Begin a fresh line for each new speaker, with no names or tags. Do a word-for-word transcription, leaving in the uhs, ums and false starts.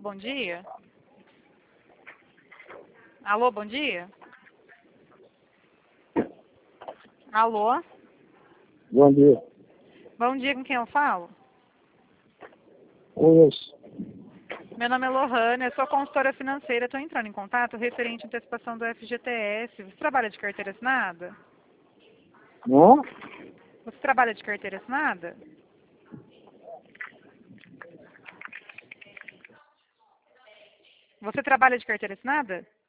bom dia. Alô, bom dia. Alô?
Bom dia.
Bom dia, com quem eu falo?
Conheço.
Meu nome é Lohane, eu sou consultora financeira, estou entrando em contato referente à antecipação do F G T S. Você trabalha de carteira assinada?
Não?
Você trabalha de carteira assinada? Você trabalha de carteira assinada?